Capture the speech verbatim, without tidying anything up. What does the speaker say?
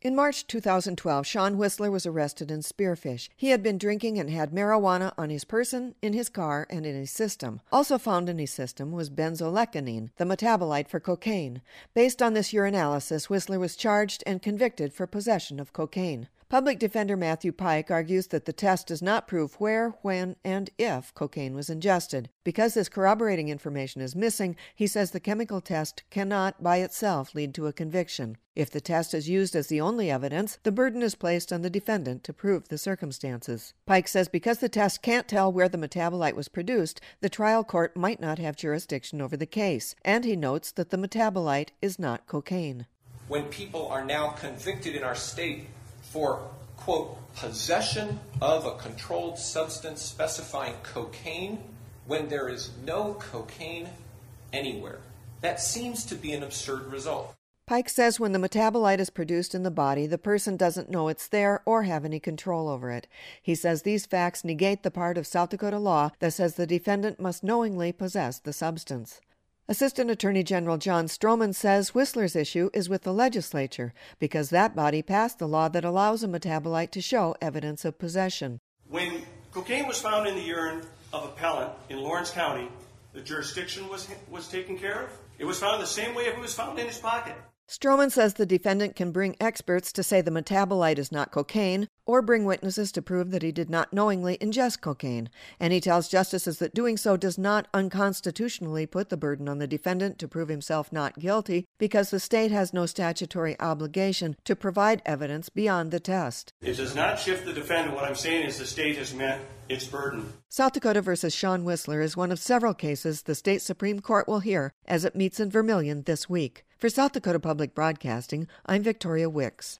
In March two thousand twelve, Sean Whistler was arrested in Spearfish. He had been drinking and had marijuana on his person, in his car, and in his system. Also found in his system was benzolecgonine, the metabolite for cocaine. Based on this urinalysis, Whistler was charged and convicted for possession of cocaine. Public Defender Matthew Pike argues that the test does not prove where, when, and if cocaine was ingested. Because this corroborating information is missing, he says the chemical test cannot by itself lead to a conviction. If the test is used as the only evidence, the burden is placed on the defendant to prove the circumstances. Pike says because the test can't tell where the metabolite was produced, the trial court might not have jurisdiction over the case, and he notes that the metabolite is not cocaine. When people are now convicted in our state for, quote, possession of a controlled substance specifying cocaine when there is no cocaine anywhere, that seems to be an absurd result. Pike says when the metabolite is produced in the body, the person doesn't know it's there or have any control over it. He says these facts negate the part of South Dakota law that says the defendant must knowingly possess the substance. Assistant Attorney General John Stroman says Whistler's issue is with the legislature because that body passed the law that allows a metabolite to show evidence of possession. When cocaine was found in the urine of appellant in Lawrence County, the jurisdiction was, was taken care of. It was found the same way if it was found in his pocket. Stroman says the defendant can bring experts to say the metabolite is not cocaine or bring witnesses to prove that he did not knowingly ingest cocaine, and he tells justices that doing so does not unconstitutionally put the burden on the defendant to prove himself not guilty because the state has no statutory obligation to provide evidence beyond the test. It does not shift the defendant. What I'm saying is the state has met its burden. South Dakota versus Sean Whistler is one of several cases the state Supreme Court will hear as it meets in Vermilion this week. For South Dakota Public Broadcasting, I'm Victoria Wicks.